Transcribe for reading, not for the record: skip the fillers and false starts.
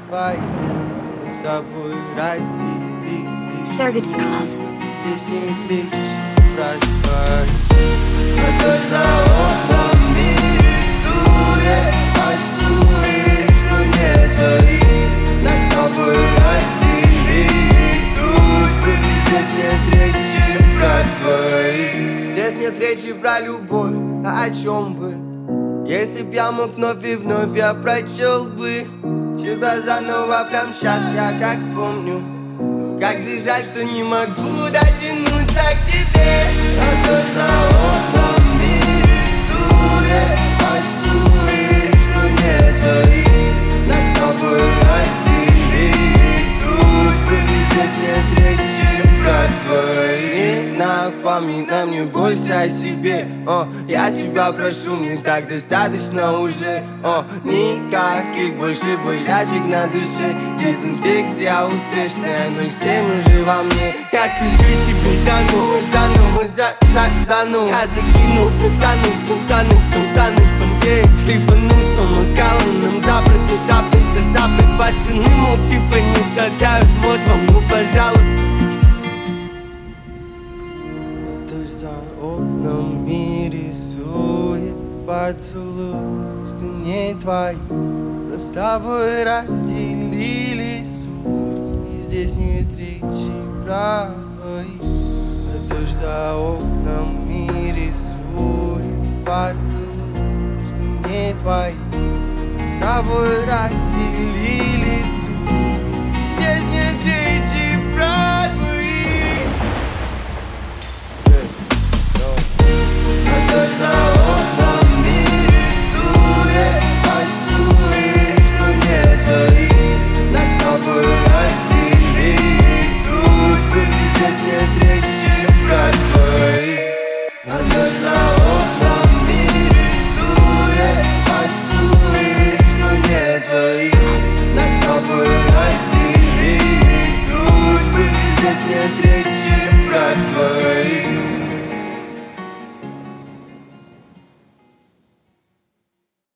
твои, мы с тобой разделили. Сердцков. Здесь не кричи, брат твой. А дождь за окном не рисует поцелуи, что не твои. Нас с тобой разделили судьбы. Здесь нет речи про твои. Здесь нет речи про любовь, а о чем вы? Если б я мог вновь и вновь, я прочел бы тебя заново прям сейчас, я как помню. Как же жаль, что не могу дотянуться к тебе. А то за окном не рисует поцелуи, что не твои. Нас с тобой разделили судьбы. Здесь нет речи про твои. Напоминай мне больше о себе. Я тебя прошу, мне так достаточно уже. Никаких больше болячек на душе. Дезинфекция успешная, 0,7 уже во мне. Я кручу себе заново. Я закинулся за ныксом, шлифанулся макалоном. Запросто пацаны, мол, типа не страдают. Вот вам, ну, пожалуйста. Дождь за окном и рисует поцелуй, что не твои. Но с тобой разделили судьбы, и здесь нет речи про твои. Дождь за окном и рисует поцелуй, что не твои. Но с тобой разделили